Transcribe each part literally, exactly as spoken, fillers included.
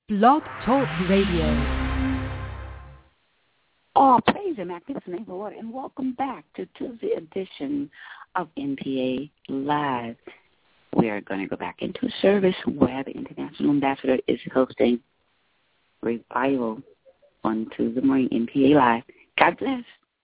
Blog Talk Radio. Oh, praise the magnificent name of the Lord, and welcome back to Tuesday edition of N P A Live. We are going to go back into service where the International Ambassador is hosting Revival on Tuesday morning, N P A Live. God bless.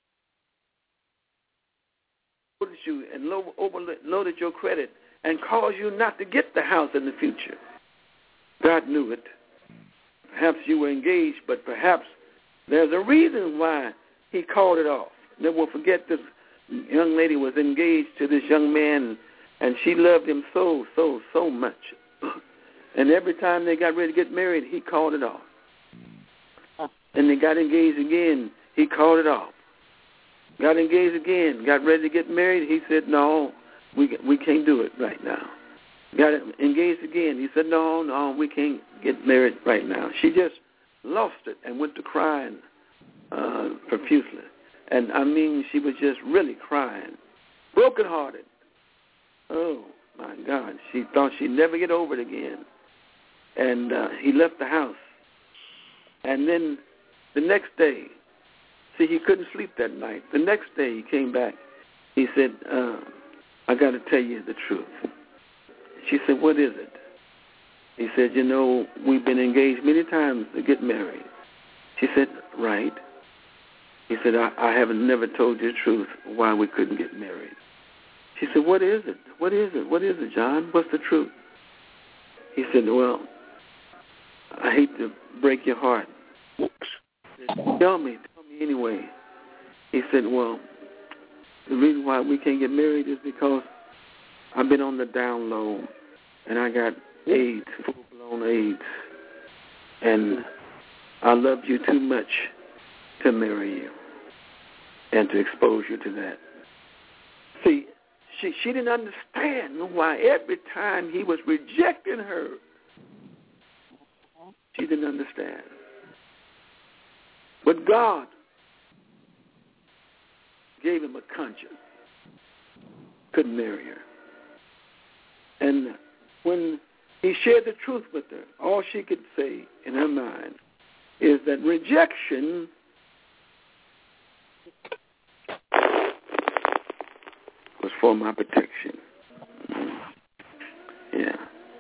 You and overloaded your credit and caused you not to get the house in the future. God knew it. Perhaps you were engaged, but perhaps there's a reason why he called it off. Never forget this young lady was engaged to this young man, and she loved him so, so, so much. And every time they got ready to get married, he called it off. And they got engaged again, he called it off. Got engaged again, got ready to get married, he said, no, we we can't do it right now. Got engaged again, he said, no, no, we can't get married right now. She just lost it and went to crying uh, profusely. And, I mean, she was just really crying, brokenhearted. Oh, my God, she thought she'd never get over it again. And uh, he left the house. And then the next day, see, he couldn't sleep that night. The next day he came back. He said, uh, I got to tell you the truth. She said, what is it? He said, you know, we've been engaged many times to get married. She said, right. He said, I, I haven't never told you the truth why we couldn't get married. She said, what is it? What is it? What is it, John? What's the truth? He said, well, I hate to break your heart. He said, tell me, tell me anyway. He said, well, the reason why we can't get married is because I've been on the down low, and I got AIDS, full-blown AIDS, and I love you too much to marry you and to expose you to that. See, she, she didn't understand why every time he was rejecting her, she didn't understand. But God gave him a conscience. Couldn't marry her. And when he shared the truth with her, all she could say in her mind is that rejection was for my protection. Yeah.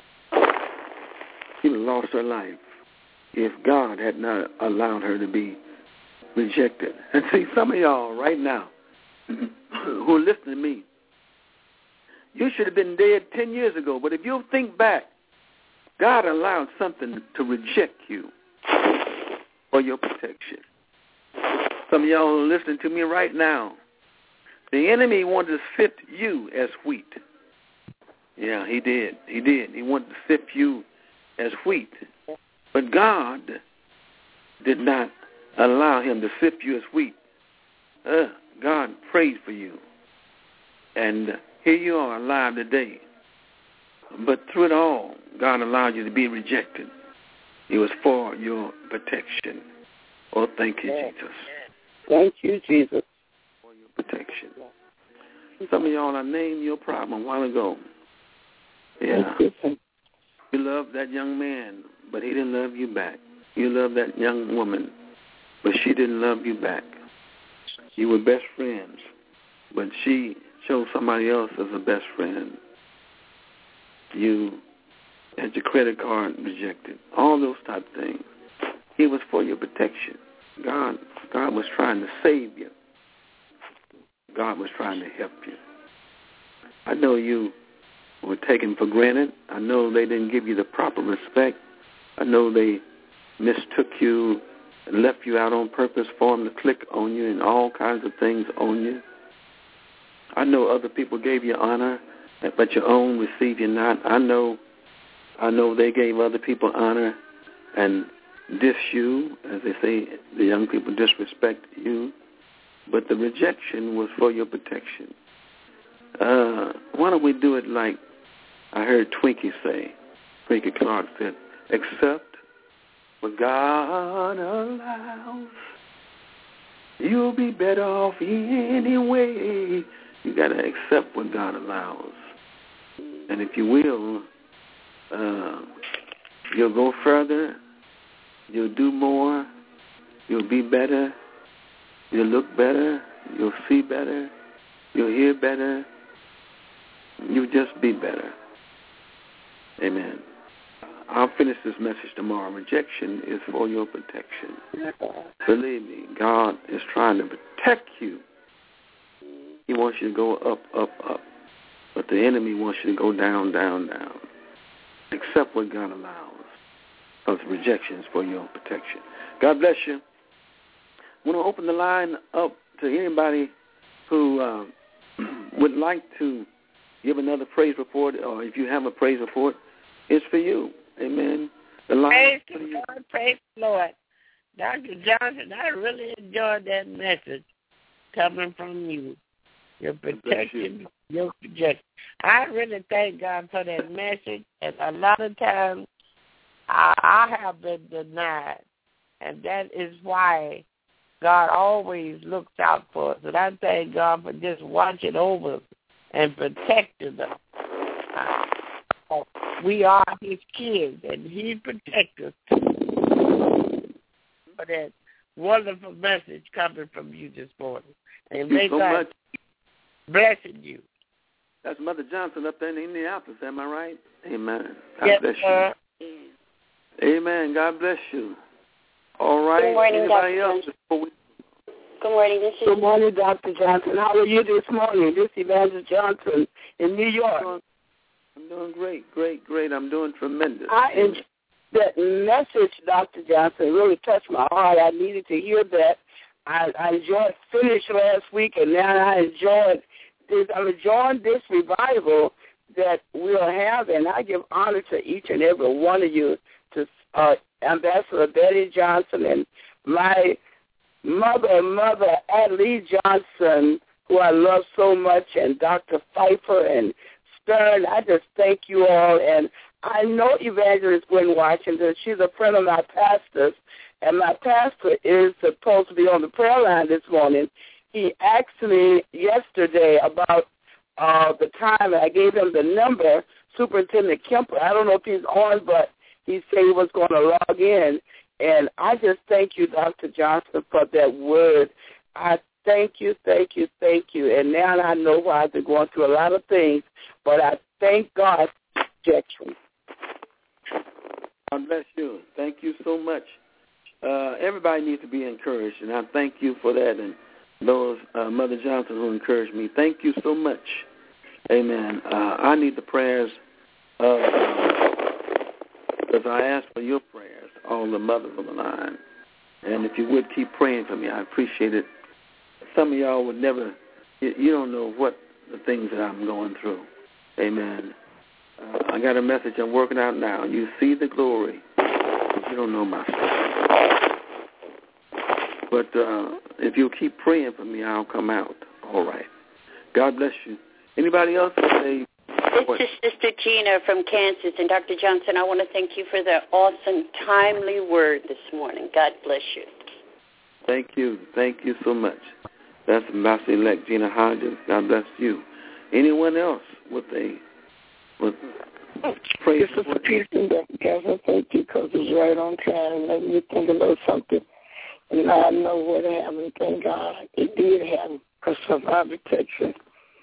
She lost her life if God had not allowed her to be rejected. And see, some of y'all right now who are listening to me, you should have been dead ten years ago. But if you think back, God allowed something to reject you for your protection. Some of y'all are listening to me right now. The enemy wanted to sift you as wheat. Yeah, he did. He did. He wanted to sift you as wheat. But God did not allow him to sift you as wheat. Uh, God prayed for you. And here you are alive today. But through it all, God allowed you to be rejected. It was for your protection. Oh, thank you, Jesus. Thank you, Jesus. For your protection. Some of y'all, I named your problem a while ago. Yeah. You loved that young man, but he didn't love you back. You loved that young woman, but she didn't love you back. You were best friends, but she chose somebody else as a best friend. You had your credit card rejected. All those type of things. It was for your protection. God, God was trying to save you. God was trying to help you. I know you were taken for granted. I know they didn't give you the proper respect. I know they mistook you and left you out on purpose for them to click on you and all kinds of things on you. I know other people gave you honor, but your own received you not. I know I know they gave other people honor and diss you, as they say, the young people disrespect you. But the rejection was for your protection. Uh, why don't we do it like I heard Twinkie say, Twinkie Clark said, accept what God allows. You'll be better off anyway. You got to accept what God allows. And if you will, uh, you'll go further You'll do more. You'll be better. You'll look better. You'll see better. You'll hear better. You'll just be better. Amen. I'll finish this message tomorrow. Rejection is for your protection. Believe me, God is trying to protect you. He wants you to go up, up, up. But the enemy wants you to go down, down, down. Accept what God allows. Because rejection is for your protection. God bless you. I want to open the line up to anybody who uh, would like to give another praise report, or if you have a praise report, it's for you. Amen. The line praise is for the you. Lord, praise the Lord. Doctor Johnson, I really enjoyed that message coming from you. Your protection, you. your projection. I really thank God for that message. And a lot of times I, I have been denied. And that is why God always looks out for us. And I thank God for just watching over us and protecting us. Uh, we are his kids, and he protects us for that wonderful message coming from you this morning. And Thank you so God much. blessing you. That's Mother Johnson up there in Indianapolis, am I right? Amen. God yes, bless sir. you. Amen. God bless you. All right. Good morning, Anybody Doctor else? Before we... Good morning. This is Good morning, Doctor Johnson. How are you this morning? This is Evangelist Johnson in New York. I'm doing great, great, great. I'm doing tremendous. I enjoyed that message, Doctor Johnson. It really touched my heart. I needed to hear that. I, I enjoyed Finish last week, and now I enjoyed this. I'm enjoying this revival that we'll have, and I give honor to each and every one of you, to uh, Ambassador Betty Johnson and my mother, mother Adley Johnson, who I love so much, and Doctor Pfeiffer and Stern. I just thank you all. And I know Evangelist Gwen Washington. She's a friend of my pastor's, and my pastor is supposed to be on the prayer line this morning. He asked me yesterday about uh, the time, and I gave him the number, Superintendent Kemper. I don't know if he's on, but he said he was going to log in. And I just thank you, Doctor Johnson, for that word. I thank you, thank you, thank you. And now I know why I've been going through a lot of things, but I thank God for protection. God bless you. Thank you so much. Uh, everybody needs to be encouraged, and I thank you for that. And those, uh, Mother Johnson, who encouraged me, thank you so much. Amen. Uh, I need the prayers of, because uh, I ask for your prayers, all the mothers on the line. And if you would keep praying for me, I appreciate it. Some of y'all would never, you, you don't know what the things that I'm going through. Amen. Uh, I got a message I'm working out now. You see the glory, but you don't know my story. But uh, if you'll keep praying for me, I'll come out. All right. God bless you. Anybody else say? This is Sister Gina from Kansas. And Doctor Johnson, I want to thank you for the awesome, timely word this morning. God bless you. Thank you. Thank you so much. That's Ambassador-elect Gina Hodges. God bless you. Anyone else with a with praise? This is a piece of that, guys. I thank you because it's right on time. Let me think about something. And I know what happened. Thank God it did happen because of my protection.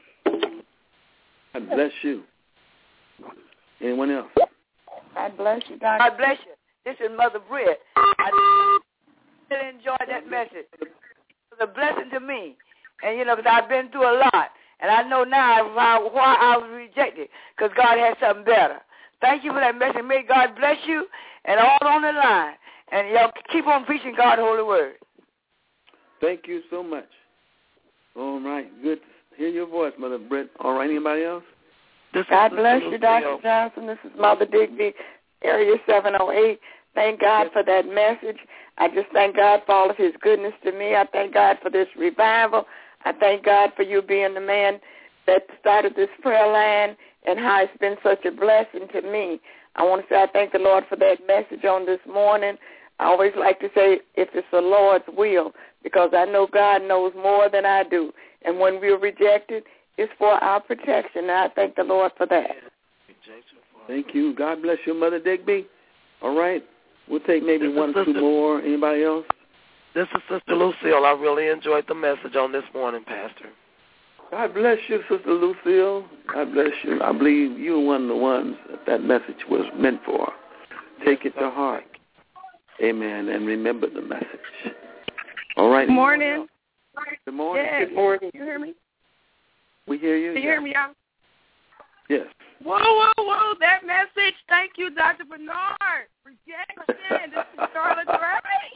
God bless you. Anyone else? God bless you, Doctor. God bless you. This is Mother Britt. I really enjoyed that message. It was a blessing to me. And, you know, because I've been through a lot. And I know now why, why I was rejected, because God had something better. Thank you for that message. May God bless you and all on the line. And y'all keep on preaching God's holy word. Thank you so much. All right. Good to hear your voice, Mother Britt. All right. Anybody else? This God bless you, Doctor Johnson. This is Mother Digby, Area seven oh eight. Thank God for that message. I just thank God for all of his goodness to me. I thank God for this revival. I thank God for you being the man that started this prayer line and how it's been such a blessing to me. I want to say I thank the Lord for that message on this morning. I always like to say if it's the Lord's will, because I know God knows more than I do. And when we're rejected, it's for our protection. And I thank the Lord for that. Thank you. God bless you, Mother Digby. All right. We'll take maybe this one or two more. Anybody else? This is Sister Lucille. I really enjoyed the message on this morning, Pastor. God bless you, Sister Lucille. God bless you. I believe you were one of the ones that that message was meant for. Take it to heart. Amen. And remember the message. All right. Good morning. Good morning. Yes. Good morning. You hear me? We hear you. Can you hear me, y'all? Yes. Whoa, whoa, whoa. That message. Thank you, Doctor Bernard. Rejection. This is Charlotte Gray.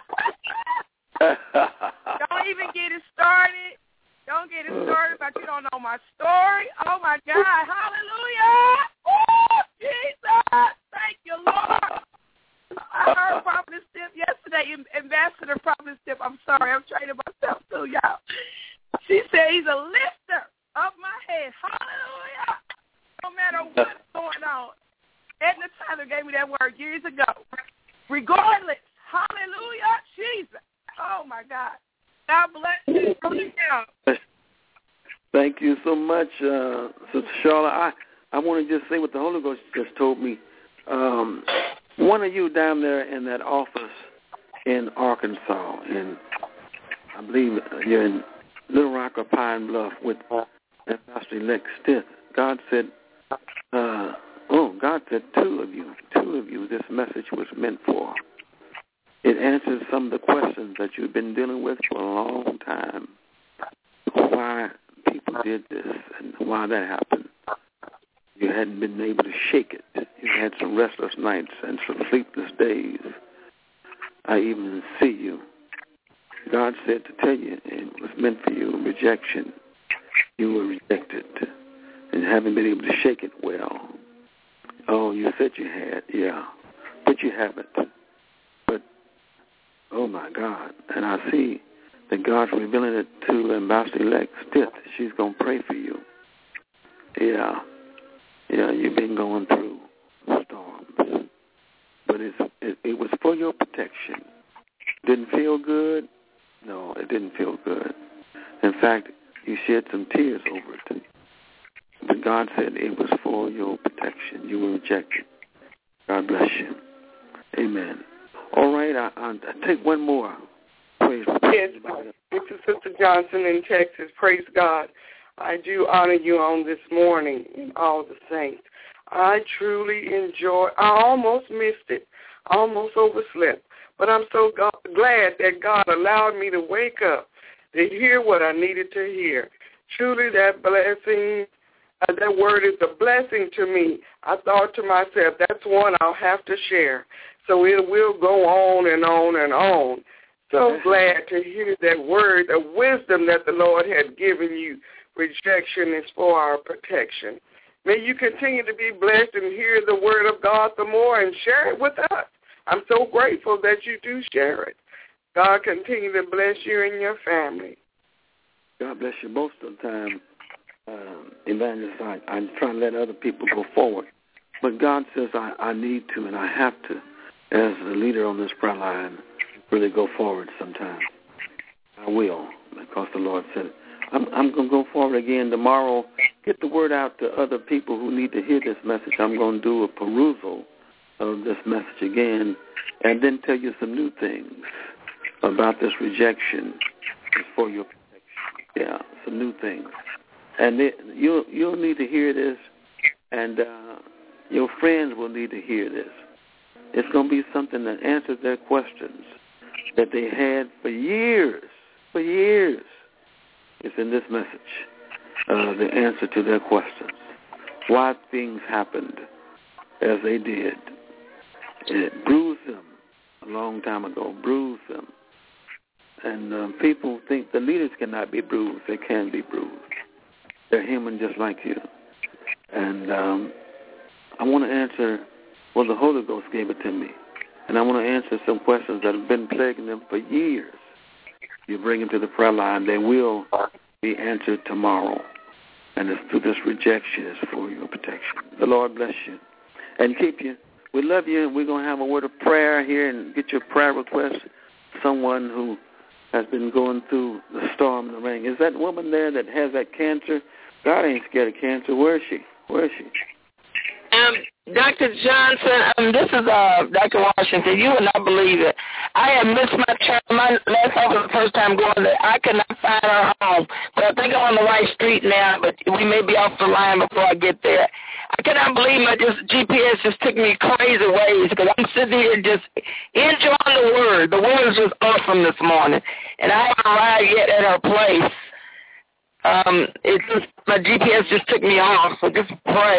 Don't even get it started. Don't get it started, but you don't know my story. Oh, my God. Hallelujah. Oh, Jesus. Thank you, Lord. I heard Prophet Stip yesterday, Ambassador Prophet Stip. I'm sorry. I'm training myself too, y'all. She said he's a lifter of my head. Hallelujah. No matter what's going on. Edna Tyler gave me that word years ago. Regardless. Hallelujah. Jesus. Oh, my God. God bless you. Thank you so much, uh, Sister Charlotte. I, I want to just say what the Holy Ghost just told me. Um, one of you down there in that office in Arkansas, and I believe you're in Little Rock or Pine Bluff with Pastor Elect Stith. God said, uh, oh, God said two of you, two of you, this message was meant for. It answers some of the questions that you've been dealing with for a long time. Why people did this and why that happened. You hadn't been able to shake it. You had some restless nights and some sleepless days. I even see you. God said to tell you it was meant for you, rejection. You were rejected and haven't been able to shake it well. Oh, you said you had, yeah, but you haven't. But, oh, my God, and I see that God's revealing it to Ambassador-elect Stith. She's going to pray for you. Yeah. Yeah, you've been going through storms. But it's, it, it was for your protection. Didn't feel good? No, it didn't feel good. In fact, you shed some tears over it. But God said it was for your protection. You were rejected. God bless you. Amen. All right, I, I, I take one more. Praise yes, this is Sister Johnson in Texas. Praise God. I do honor you on this morning and all the saints. I truly enjoy. I almost missed it, almost overslept, but I'm so God, glad that God allowed me to wake up to hear what I needed to hear. Truly, that blessing, uh, that word is a blessing to me. I thought to myself, that's one I'll have to share. So it will go on and on and on. So glad to hear that word of wisdom that the Lord had given you. Rejection is for our protection. May you continue to be blessed and hear the word of God the more and share it with us. I'm so grateful that you do share it. God continue to bless you and your family. God bless you. Most of the time, um, evangelist, I, I'm trying to let other people go forward. But God says I, I need to and I have to, as the leader on this prayer line, really go forward sometime. I will, because the Lord said it. I'm, I'm going to go forward again tomorrow, get the word out to other people who need to hear this message. I'm going to do a perusal of this message again and then tell you some new things about this rejection for your protection. Yeah, some new things. And it, you'll, you'll need to hear this, and uh, your friends will need to hear this. It's going to be something that answers their questions that they had for years, for years. It's in this message, uh, the answer to their questions. Why things happened as they did. It bruised them a long time ago, bruised them. And um, people think the leaders cannot be bruised. They can be bruised. They're human just like you. And um, I want to answer, well, the Holy Ghost gave it to me. And I want to answer some questions that have been plaguing them for years. You bring them to the prayer line, they will be answered tomorrow. And it's through this rejection is for your protection. The Lord bless you and keep you. We love you, and we're going to have a word of prayer here and get your prayer request. Someone who has been going through the storm and the rain. Is that woman there that has that cancer? God ain't scared of cancer. Where is she? Where is she? Um, Doctor Johnson, um, this is uh, Doctor Washington. You will not believe it. I have missed my turn. My last time was the first time going there. I cannot find her home. But I think I'm on the right street now, but we may be off the line before I get there. I cannot believe my just G P S just took me crazy ways because I'm sitting here just enjoying the word. The word is just awesome this morning. And I haven't arrived yet at her place. Um, it just, my G P S just took me off, so just pray.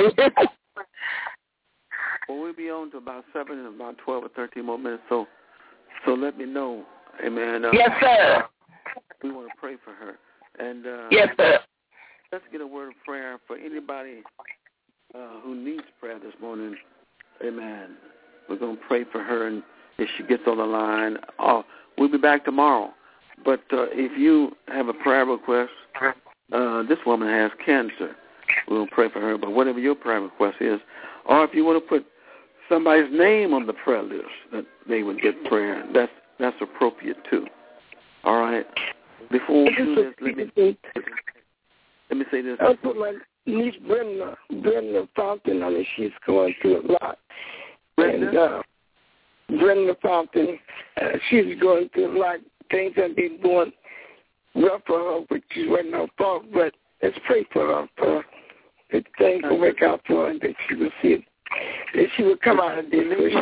Well, we'll be on to about seven and about twelve or thirteen more minutes, so so let me know. Amen. Uh, yes, sir. We want to pray for her. And uh, yes, sir. Let's get a word of prayer for anybody uh, who needs prayer this morning. Amen. We're going to pray for her, and if she gets on the line, uh, we'll be back tomorrow. But uh, if you have a prayer request, uh, this woman has cancer. We'll pray for her. But whatever your prayer request is, or if you want to put somebody's name on the prayer list that they would get prayer, that's that's appropriate too. All right. Before we do this, let me let me say this. I put my niece Brenda, Brenda Fountain on it. She's going through a lot. Brenda? And uh, Brenda Fountain, uh, she's going through a lot. Things have been going rough for her, which is wasn't her fault. But let's pray for her. For that things will work out for her, and that she will see it. That she will come out of this.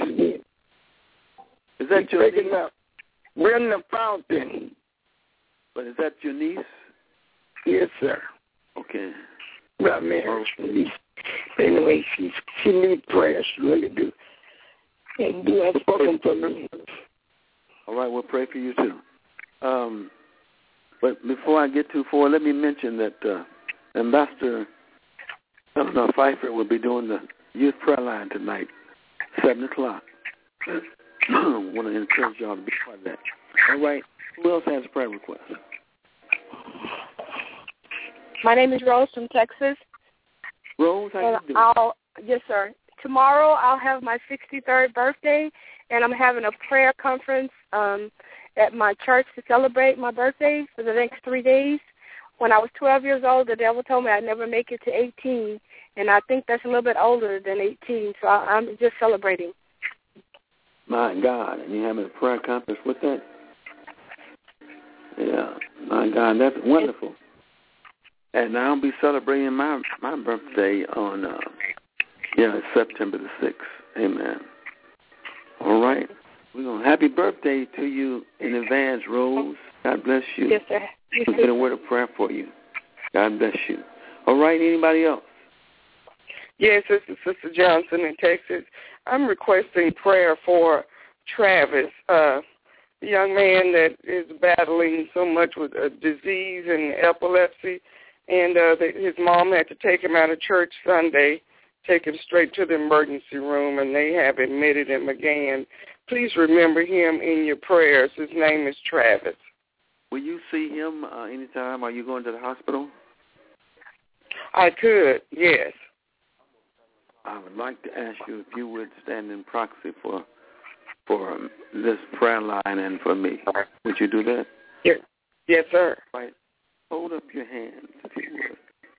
Is that your niece? Up. Brenda Fountain. But is that your niece? Yes, sir. Okay. Well, marriage niece. Anyway, she she needs prayer. She really do. And you have spoken for me. All right, we'll pray for you too. Um, but before I get too far, let me mention that uh, Ambassador Eleanor Pfeiffer will be doing the youth prayer line tonight, seven o'clock. I want to encourage y'all to be part of that. All right. Who else has a prayer request? My name is Rose from Texas. Rose, how and you doing? I'll, yes, sir. Tomorrow I'll have my sixty-third birthday, and I'm having a prayer conference um, at my church to celebrate my birthday for the next three days. When I was twelve years old, the devil told me I'd never make it to eighteen, and I think that's a little bit older than eighteen, so I, I'm just celebrating. My God, and you're having a prayer conference with that? Yeah, my God, that's wonderful. And I'll be celebrating my my birthday on, uh, yeah, September the sixth. Amen. All right. We're going to happy birthday to you in advance, Rose. God bless you. Yes, sir. Yes, we'll get a word of prayer for you. God bless you. All right, anybody else? Yes, this is Sister Johnson in Texas. I'm requesting prayer for Travis, uh, a young man that is battling so much with a disease and epilepsy, and uh, the, his mom had to take him out of church Sunday, take him straight to the emergency room, and they have admitted him again. Please remember him in your prayers. His name is Travis. Will you see him uh, anytime? Are you going to the hospital? I could, yes. I would like to ask you if you would stand in proxy for for um, this prayer line and for me. Would you do that? Yes, yes, sir. Right. Hold up your hands, if you would.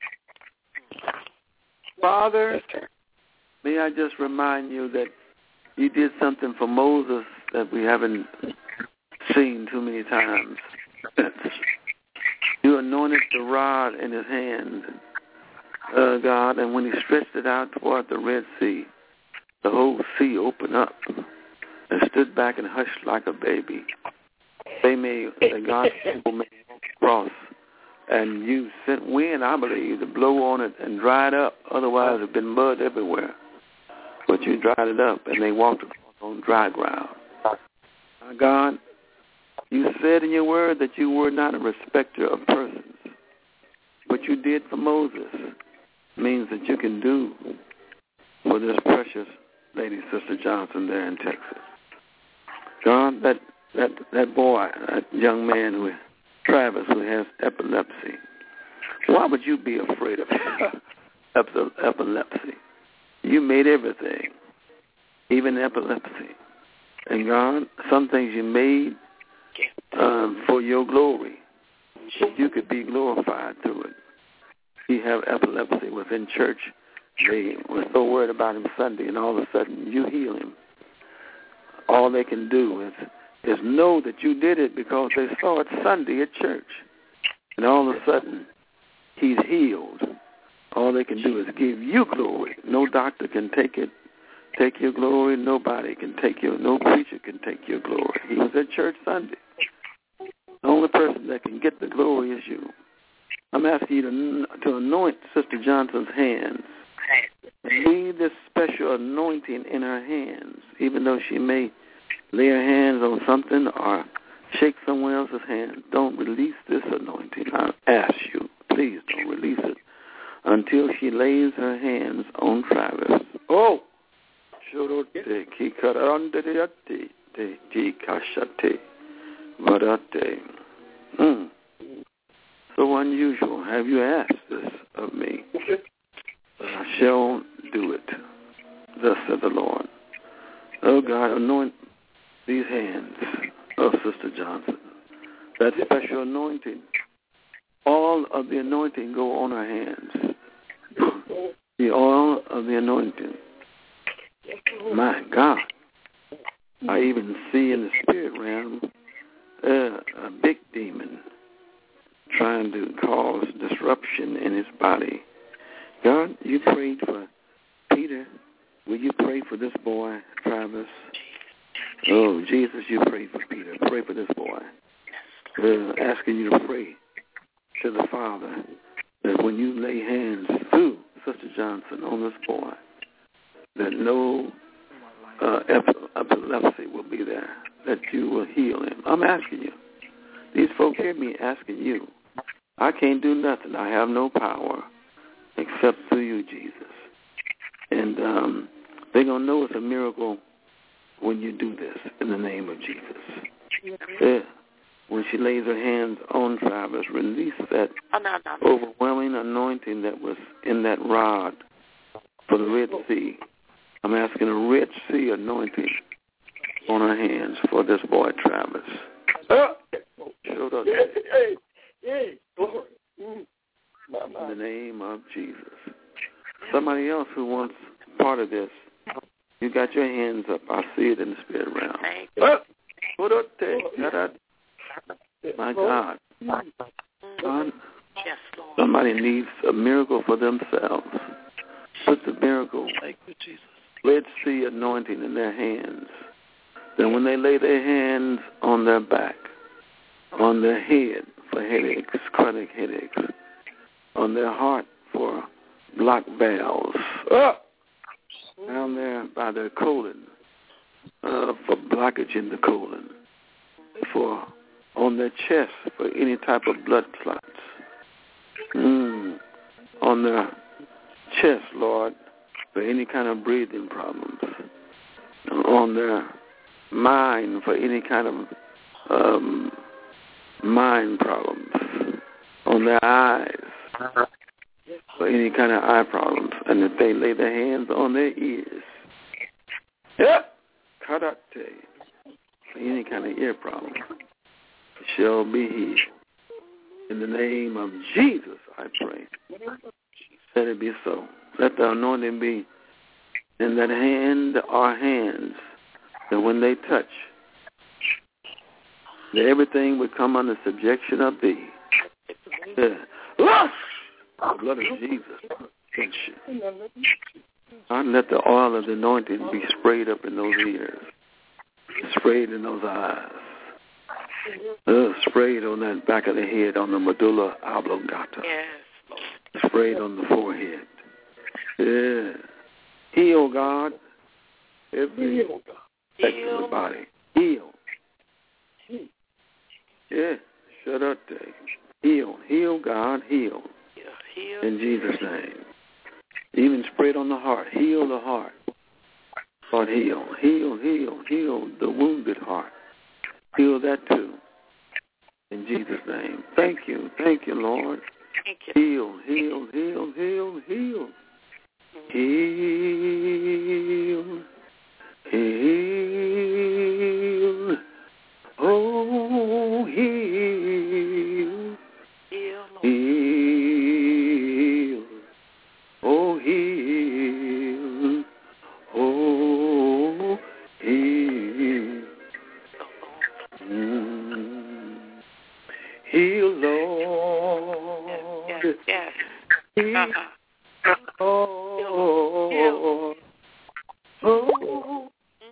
Father, yes, may I just remind you that you did something for Moses that we haven't seen too many times. You anointed the rod in his hand, uh, God, and when he stretched it out toward the Red Sea, the whole sea opened up and stood back and hushed like a baby. They may, the God's people may walk across, and you sent wind, I believe, to blow on it and dry it up. Otherwise, it would have been mud everywhere. But you dried it up, and they walked across on dry ground. My God, you said in your word that you were not a respecter of persons. What you did for Moses means that you can do for this precious lady, Sister Johnson, there in Texas. God, that that that boy, that young man, who Travis, who has epilepsy, why would you be afraid of epilepsy? You made everything, even epilepsy. And God, some things you made um, for your glory, you could be glorified through it. You have epilepsy within church, They were so worried about him Sunday, and all of a sudden you heal him. All they can do is is know that you did it because they saw it Sunday at church. And all of a sudden, he's healed. All they can do is give you glory. No doctor can take it, take your glory. Nobody can take your, no preacher can take your glory. He was at church Sunday. The only person that can get the glory is you. I'm asking you to, to anoint Sister Johnson's hands. Leave this special anointing in her hands, even though she may lay her hands on something or shake someone else's hand. Don't release this anointing. I ask you, please don't release it until she lays her hands on Travis. Oh! Mm. So unusual. Have you asked this of me? I shall do it, thus said the Lord. Oh, God, anoint these hands of Sister Johnson. That special anointing. All of the anointing go on her hands. The oil of the anointing. My God. I even see in the spirit realm uh, a big demon trying to cause disruption in his body. God, you prayed for Peter. Will you pray for this boy, Travis? Oh, Jesus, you prayed for Peter. Pray for this boy. Uh, asking you to pray to the Father that when you lay hands through Sister Johnson on this boy, that no uh, epilepsy will be there, that you will heal him. I'm asking you. These folk hear me asking you. I can't do nothing. I have no power except through you, Jesus. And um, they're going to know it's a miracle when you do this in the name of Jesus. Yeah. When she lays her hands on Travis, release that oh, no, no. overwhelming anointing that was in that rod for the Red Sea. I'm asking a Red Sea anointing on her hands for this boy, Travis. In the name of Jesus. Somebody else who wants part of this, you got your hands up. I see it in the spirit realm. My God. God. Somebody needs a miracle for themselves. Put the miracle, Red Sea anointing in their hands. Then when they lay their hands on their back, on their head for headaches, chronic headaches, on their heart for blocked valves, oh! down there by their colon uh, for blockage in the colon, for on their chest for any type of blood clots, mm. on their chest, Lord, for any kind of breathing problems, on their mind for any kind of um, mind problems, on their eyes for any kind of eye problems, and if they lay their hands on their ears, yep, karate, for any kind of ear problem, shall be healed. In the name of Jesus, I pray. Let it be so. Let the anointing be in that hand or hands, that when they touch, that everything would come under subjection of thee. Yeah. The blood of Jesus. And let the oil of the anointing be sprayed up in those ears, sprayed in those eyes, uh, sprayed on that back of the head, on the medulla oblongata, yes, sprayed on the forehead. Yeah. Heal, God, every section of the body. Heal. Yeah. Shut up there. Heal. Heal, God. Heal. In Jesus' name. Even spread on the heart. Heal the heart. Lord, heal. Heal, heal, heal the wounded heart. Heal that too. In Jesus' name. Thank you. Thank you, Lord. Thank you. Heal, heal, heal, heal, heal. Heal. Heal. Oh, heal. Heal. Heal. Oh, heal. Mm. Heal, Lord. Yes, yes. Heal, Uh-huh. Lord. Oh,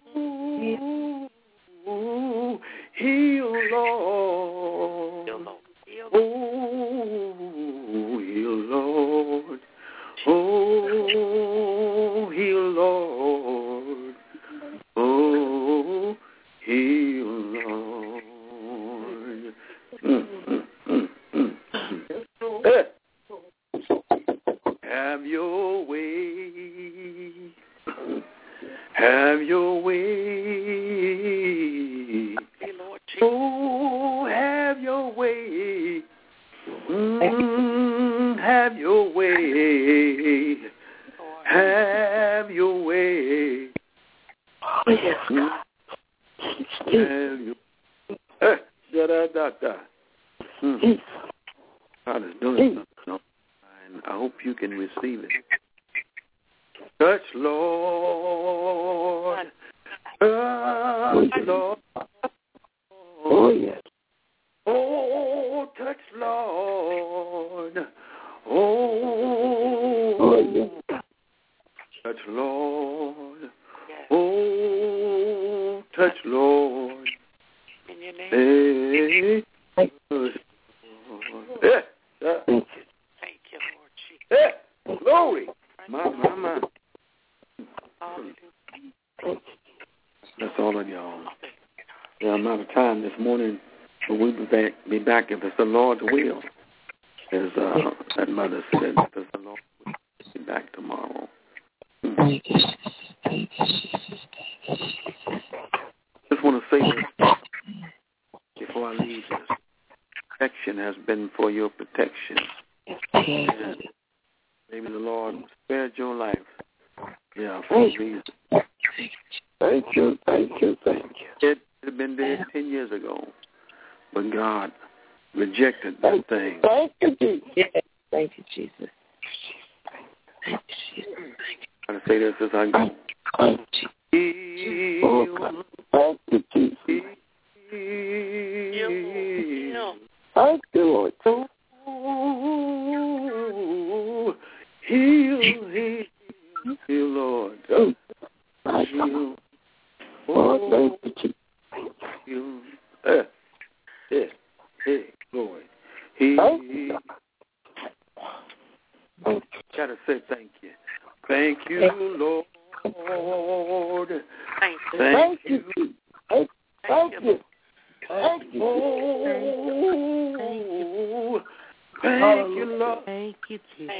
heal, Lord. Oh, heal, Lord. Oh, heal, Lord. Oh, heal, Lord. Mm, mm, mm, mm. Hey. Have your way. Have your way. Oh, have your way. Mm, have your way. Have your way. Oh, yes, God. Have your eh, da-da-da-da. Mm. God is doing something. I hope you can receive it. Touch, Lord. Touch, Lord. Oh, yes. Oh, touch, Lord. Oh, Oh, yes. touch, Lord. Oh, touch, Lord. In your name. Hey, hey, Thank you, Lord Jesus. hey, glory. My, my, my. That's all of y'all. Yeah, I'm out of time this morning, but we'll be back, be back if it's the Lord's will. As uh, that mother said, if it's the Lord's will, we'll be back tomorrow. Thank you. Just want to say this before I leave this. Protection has been for your protection. And maybe the Lord spared your life. Yeah, for a reason. Thank you, thank you, thank you. It had been dead ten years ago, but God rejected that thing. Thank you, Jesus. Yes. Thank you, Jesus. Thank you, Jesus. I'm going to say this as I go. Thank you, Heal, thank you, Jesus. heal, Thank you, Lord. oh, heal, heal, heal, Lord. Oh, heal. Oh, thank you, Jesus. Heal. Eh, eh, eh, Lord. Heal. Gotta say thank you. Thank you, Lord. Thank you. Thank you. Thank you. Thank you. Oh, thank you, Lord. Thank you, Jesus.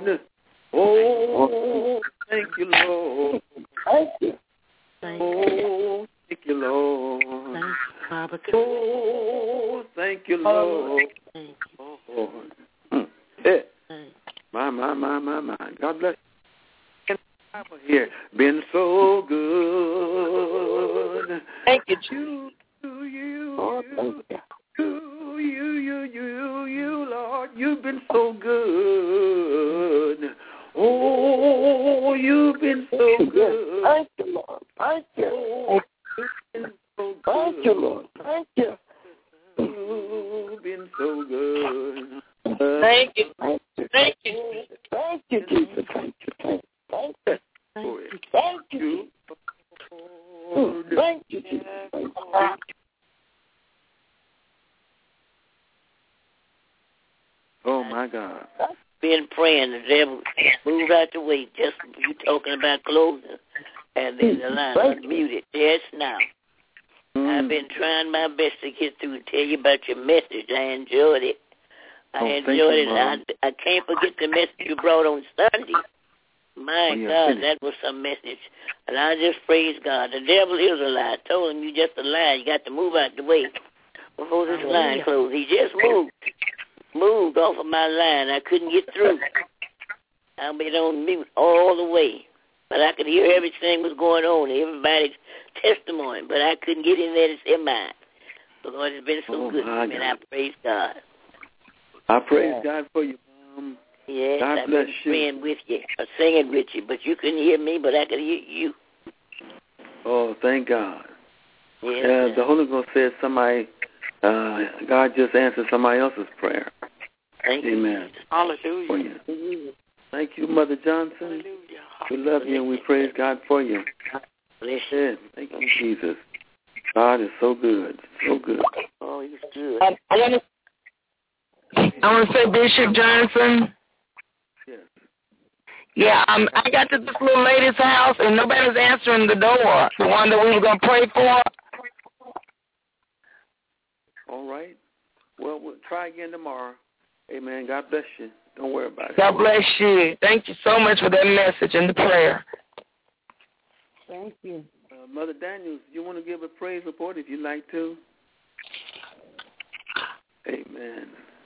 Oh, thank you, Lord. Thank you. Thank you. Oh, thank you, Lord. Thank you, Father. Oh, thank you, Lord. Thank you. Oh, mm. Yeah. Thank you. My, my, my, my, my. God bless you. Here, been so good. Thank you, You, you, you, Oh, you, thank you, you, you, you, you, Lord. You've been so good. Oh, you've been so good. Thank you, Lord. Thank you. Oh, you've been so good. Thank you, Lord. Thank you. You've been so good. Thank you. Thank you. Thank you. Thank you, Jesus. Thank you. Thank you. Thank you. Thank you. Thank you, Jesus. Thank you. Oh, my God. Been praying the devil move out the way. Just you talking about closing, and then the line unmuted. Yes, now. Mm. I've been trying my best to get through and tell you about your message. I enjoyed it. I Oh, thank enjoyed you, it. Mom. I, I can't forget the message you brought on Sunday. My Oh, yeah, God, finish. that was some message. And I just praise God. The devil is a lie. I told him you just a lie. You got to move out the way before this line closed. He just moved. Moved off of my line. I couldn't get through. I've been on mute all the way. But I could hear everything was going on, everybody's testimony. But I couldn't get in there to say mine. The Lord has been so Oh, good to me, and I praise God. I praise God for you, Mom. Yes, God I've bless been you. praying with you, or singing with you, but you couldn't hear me, but I could hear you. Oh, thank God. Yes. Uh, the Holy Ghost says somebody, uh, God just answered somebody else's prayer. Thank Amen. you. Hallelujah. You. Thank you, Mother Johnson. Hallelujah. We love you and we praise God for you. Bless you. Thank you, Jesus. God is so good, so good. Oh, he's good. I, I want to I want to say, Bishop Johnson. Yes. Yeah, um, I got to this little lady's house, and nobody's answering the door, the one that we were going to pray for. All right. Well, we'll try again tomorrow. Amen. God bless you. Don't worry about it. God bless you. Thank you so much for that message and the prayer. Thank you. Uh, Mother Daniels, you want to give a praise report if you'd like to? Amen.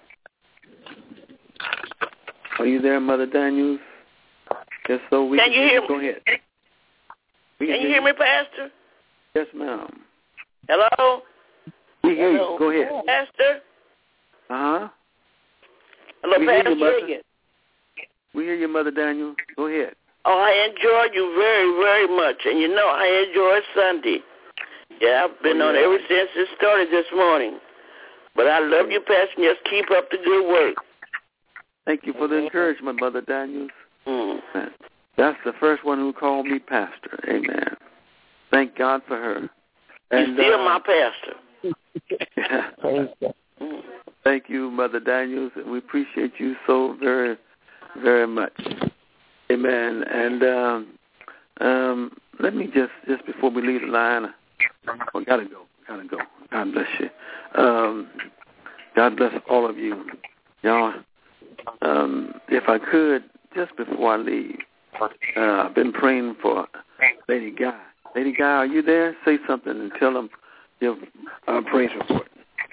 Are you there, Mother Daniels? Just so we can, can you hear me? Go ahead. We can, can you hear me, Pastor? Yes, ma'am. Hello? We hear Hello. you. Go ahead. Pastor? Uh-huh. Hello, we Pastor? Hear you, Mother. We hear you, Mother Daniel. Go ahead. Oh, I enjoyed you very, very much. And, you know, I enjoyed Sunday. Yeah, I've been oh, on yeah. ever since it started this morning. But I love you, Pastor, and just keep up the good work. Thank you for the encouragement, Mother Daniels. Mm. That's the first one who called me pastor. Amen. Thank God for her. And, You're still uh, my pastor. Praise God. Thank you, Mother Daniels. We appreciate you so very, very much. Amen. And um, um, let me just, just before we leave the line, I gotta go, gotta go. God bless you. Um, God bless all of you. Y'all, um, if I could, just before I leave, uh, I've been praying for Lady Guy. Lady Guy, are you there? Say something and tell them your uh, praise report.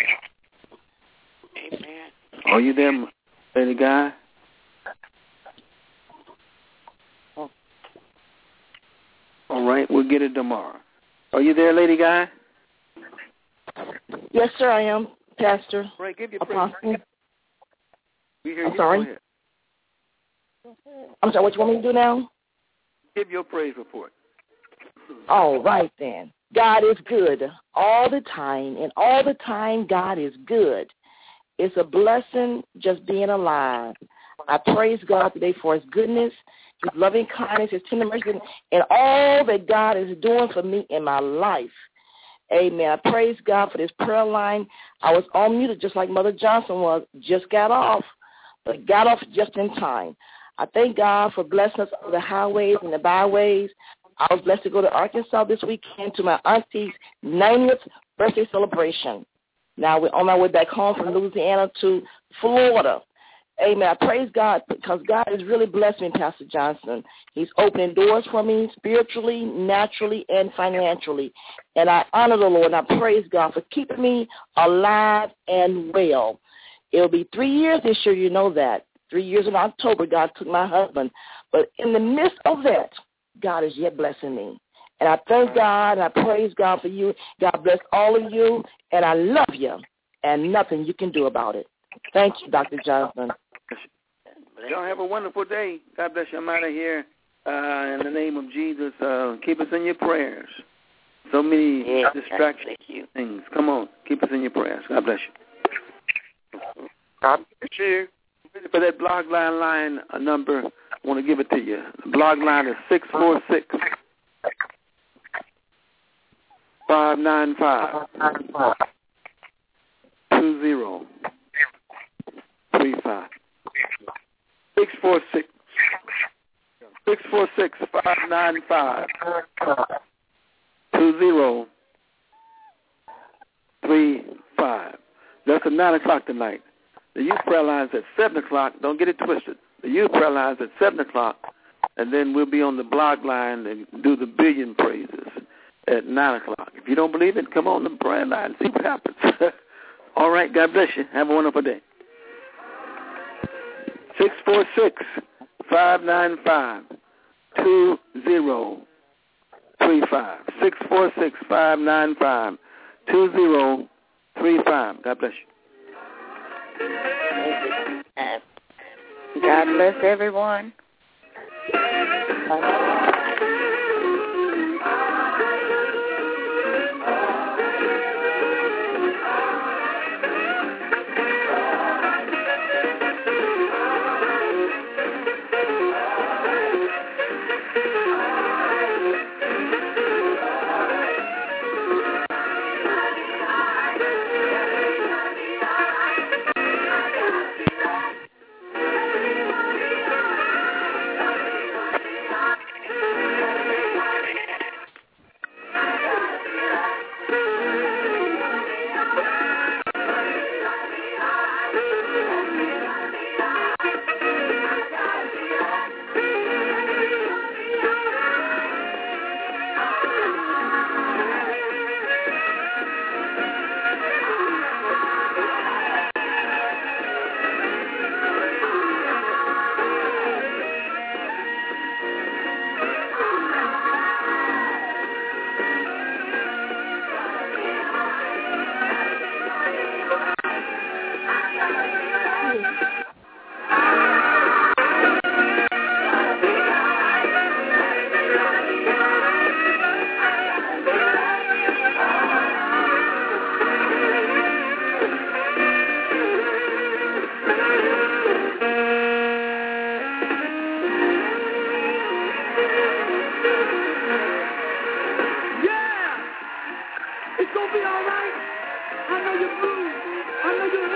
Amen. Are you there, Lady Guy? All right, we'll get it tomorrow. Are you there, Lady Guy? Yes, sir, I am, Pastor. All right, give your Apostle. praise. We hear I'm you. sorry. Go ahead. I'm sorry, what you want me to do now? Give your praise report. All right, then. God is good all the time, and all the time God is good. It's a blessing just being alive. I praise God today for his goodness, his loving kindness, his tender mercy, and all that God is doing for me in my life. Amen. I praise God for this prayer line. I was on mute just like Mother Johnson was, just got off, but got off just in time. I thank God for blessing us on the highways and the byways. I was blessed to go to Arkansas this weekend to my auntie's ninetieth birthday celebration. Now we're on our way back home from Louisiana to Florida. Amen. I praise God because God has really blessed me, Pastor Johnson. He's opening doors for me spiritually, naturally, and financially. And I honor the Lord, and I praise God for keeping me alive and well. It'll be three years this year, you know that. Three years in October, God took my husband. But in the midst of that, God is yet blessing me. And I thank God, and I praise God for you. God bless all of you, and I love you, and nothing you can do about it. Thank you, Doctor Johnson. Y'all have a wonderful day. God bless you. I'm out of here. Uh, in the name of Jesus, uh, keep us in your prayers. So many yes, distractions, things. Come on, keep us in your prayers. God bless you. God bless you. For that blog line line a number, I want to give it to you. The blog line is six four six, five nine five, two zero three five. Six four six, six four six, five nine five, two zero three five. That's at nine o'clock tonight. The youth prayer line's at seven o'clock. Don't get it twisted. The youth prayer line's at seven o'clock, and then we'll be on the blog line and do the billion praises at nine o'clock. If you don't believe it, come on the prayer line and see what happens. All right, God bless you. Have a wonderful day. six four six, five nine five, two zero three five. six four six, five nine five, two zero three five. God bless you. God bless everyone.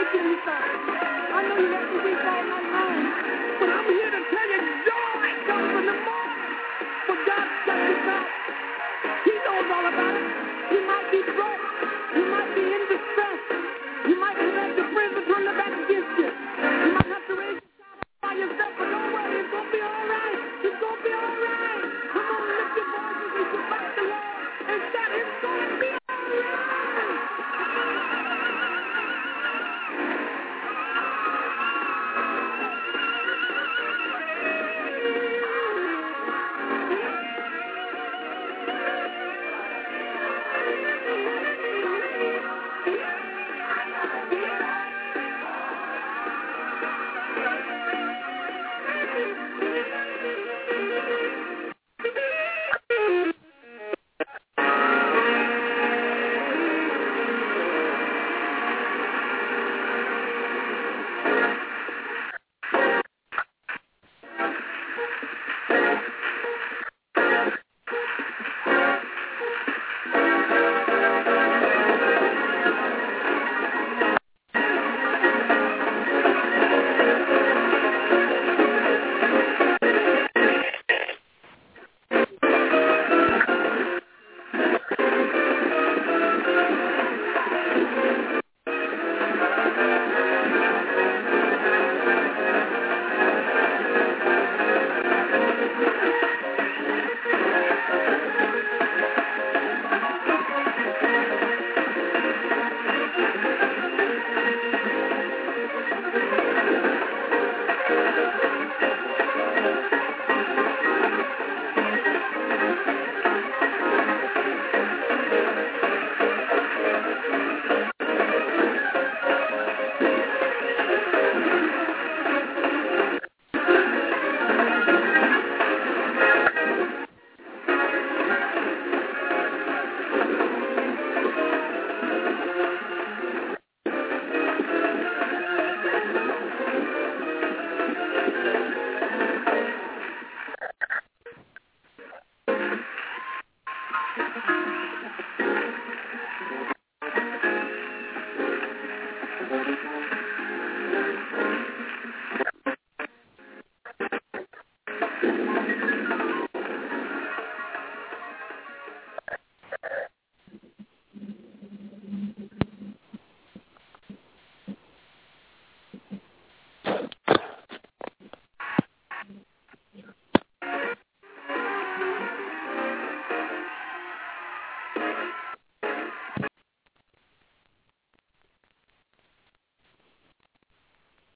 shaking inside. I know you have to weep all night long, but I'm here to tell you joy comes in the morning. For God sets us out. He knows all about it. You might be broke. You might be in distress. You might be